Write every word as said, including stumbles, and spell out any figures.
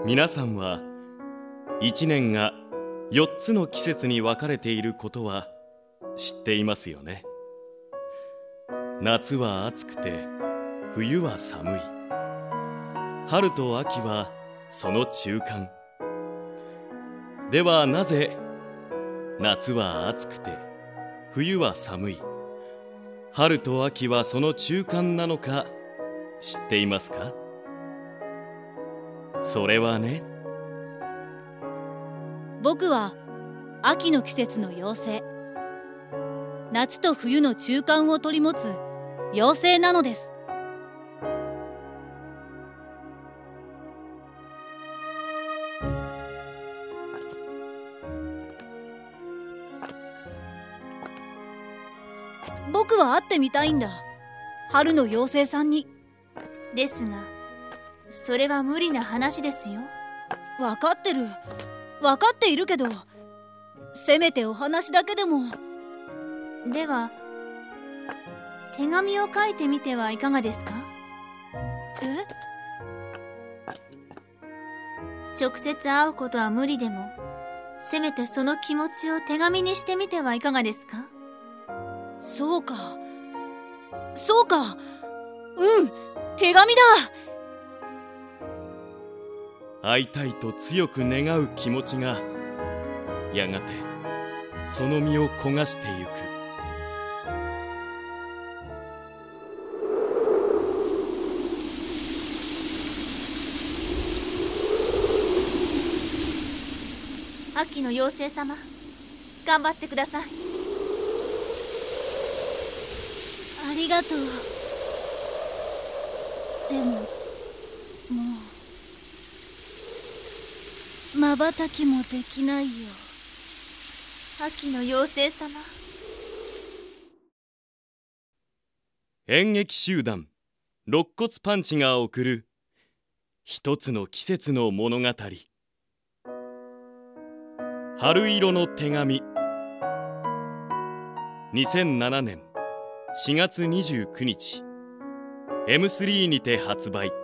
皆さんは一年がよっつの季節に分かれていることは知っていますよね。夏は暑くて冬は寒い。春と秋はその中間。ではなぜ夏は暑くて冬は寒い、春と秋はその中間なのか知っていますか？それはね、 僕は秋の季節の妖精、夏と冬の中間を取り持つ妖精なのです。僕は会ってみたいんだ、春の妖精さんに。 ですが、それは無理な話ですよ。 分かってる分かっているけど、せめてお話だけでも。 では手紙を書いてみてはいかがですか？ え？ 直接会うことは無理でも、せめてその気持ちを手紙にしてみてはいかがですか？ そうかそうか、うん、手紙だ。 会いたいと強く願う気持ちがやがてその身を焦がしてゆく。 秋の妖精様、頑張ってください。 ありがとう。でももうまばたきもできないよ。 秋の妖精様。 演劇集団肋骨パンチが送る一つの季節の物語、春色の手紙。にせんななねんしがつにじゅうくにち エムスリー にて発売。